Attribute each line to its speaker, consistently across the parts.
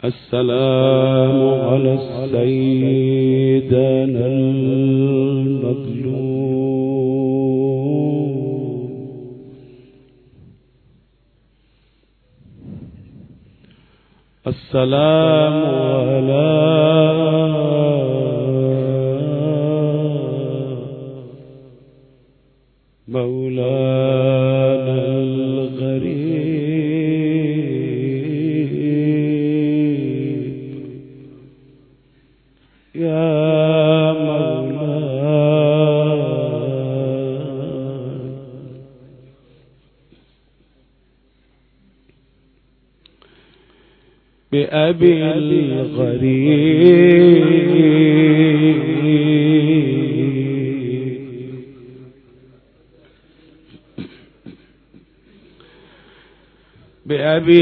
Speaker 1: السلام على سيدنا المظلوم السلام على مولانا الغريب يا مولانا بأبي الغريب بأبي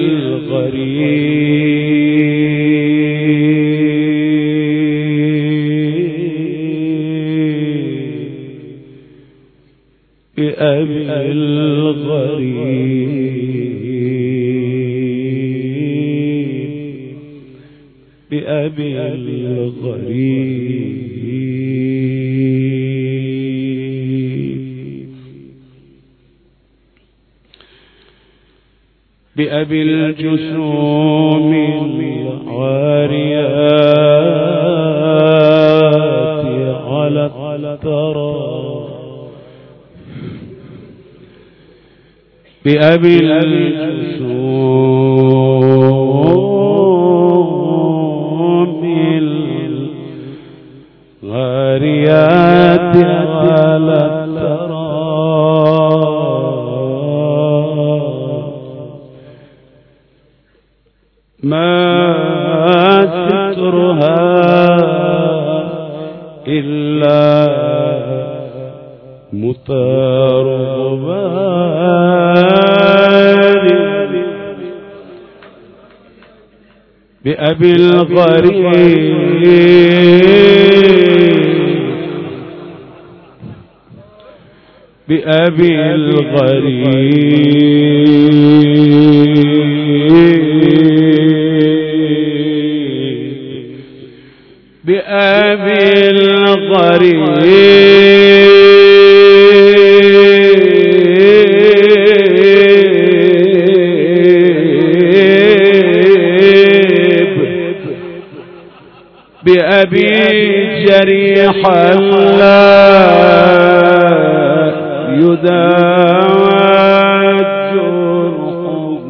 Speaker 1: الغريب بأبي الغريب بأبي الغريب بأبي الجسوم العاريات على الثرى بأبي الجسوم العاريات على الثرى ما سترها إلا مطار غبار بأبي الغريب بأبي الغريب بأبي الغريب بأبي جريحا لا يداوى جرحه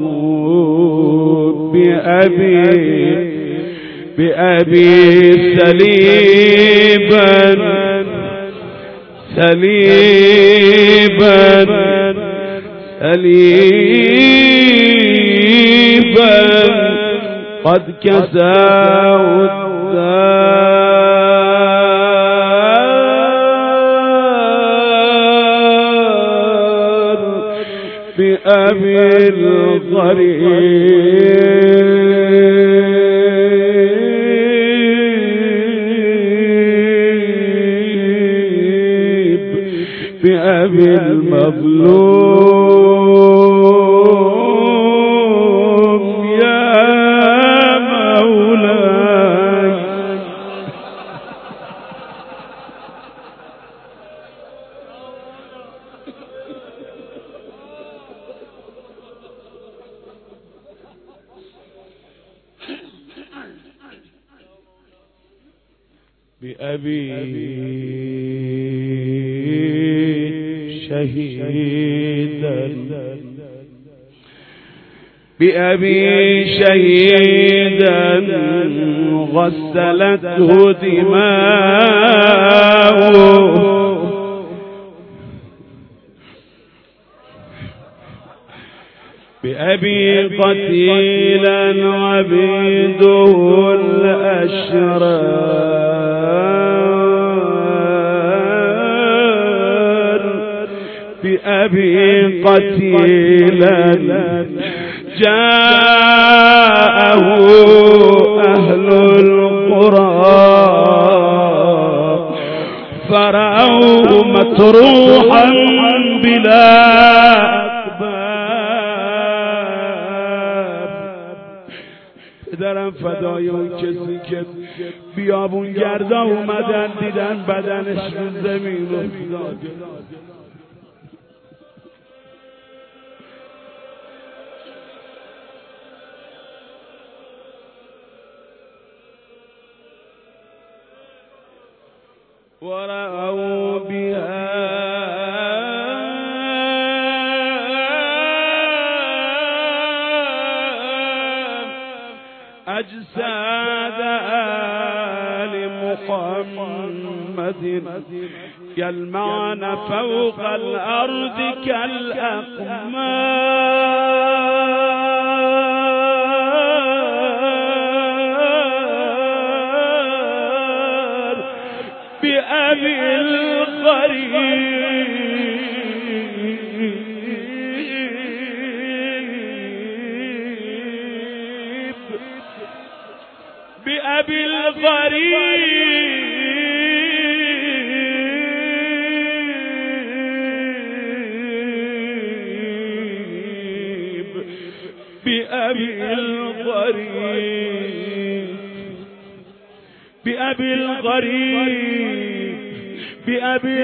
Speaker 1: بأبي سليبا قد كساه الدار بأبي الغريب بأبي المظلوم يا مولاي بأبي شهيدا غسلته دماؤه بأبي قتيلا عبيده الأشرار بأبي قتيلا جاءه أهل القرى فرأوه مطروحا بلا أسباب پدرم فدای اون کسی که بیابون گردا اومدن دیدن بدنش رو زمین افتاده. ورأوا بها أجساد آل محمد يلمعن فوق الأرض كالأقمار بأبي الغريب بأبي الغريب بأبي الغريب بأبي الغريب بأبي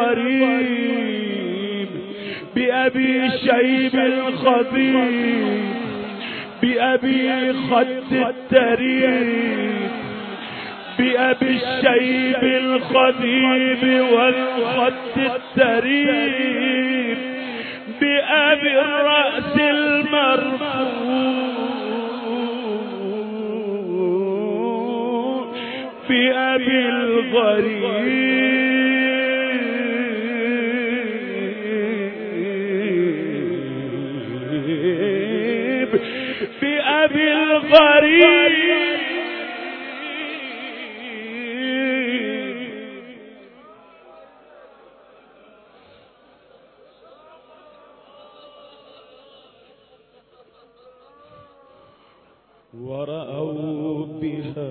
Speaker 1: الغريب بأبي شيب الخبيب بأبي خد التريب بأبي الشيب الخبيب والخد التريب بأبي الرأس المرفوع بأبي الغريب بأبي الغريب ورأوا بها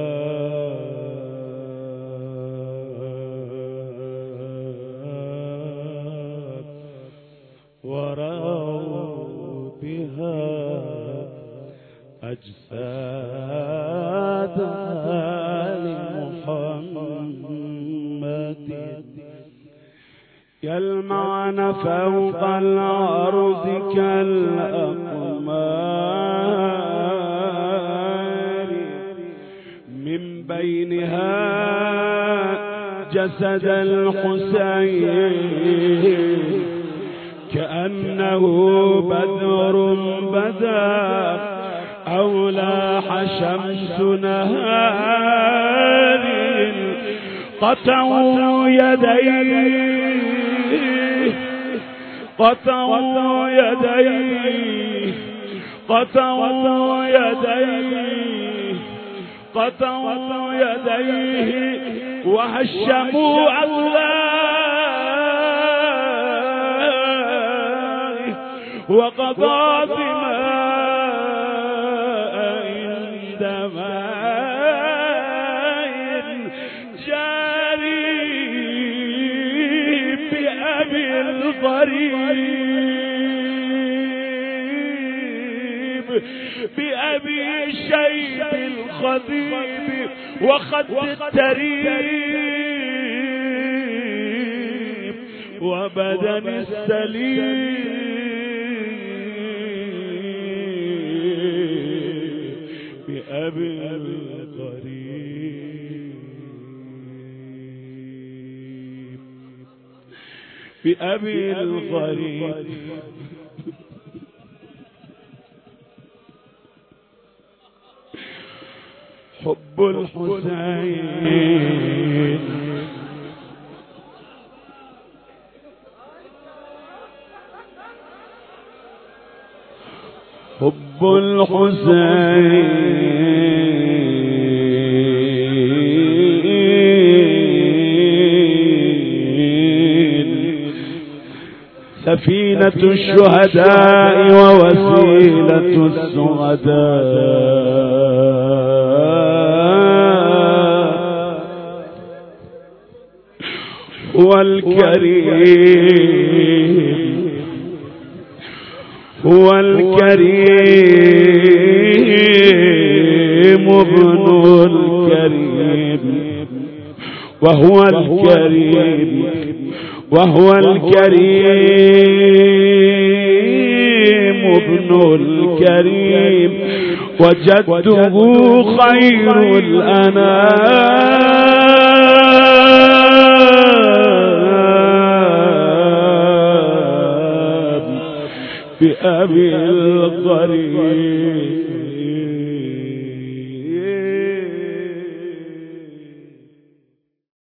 Speaker 1: أجساد آل محمد يلمعن فوق الأرض كالأقمار من بينها جسد الحسين كأنه بدر بدا أو لاح شمس نهار قطعوا يديه قطعوا يديه قطعوا يديه قطعوا يديه وهشموا أولاه وقضى دماء عند ماء جاري بأبي الغريب بأبي شيب الخضيب وخد التريب وبدن السليم بأبي الغريب بأبي الغريب حب الحسين حب الحسين سفينة الشهداء ووسيلة السعداء هو الكريم هو الكريم ابن الكريم وهو الكريم ابن الكريم وجده خير الأنام بأبي القريب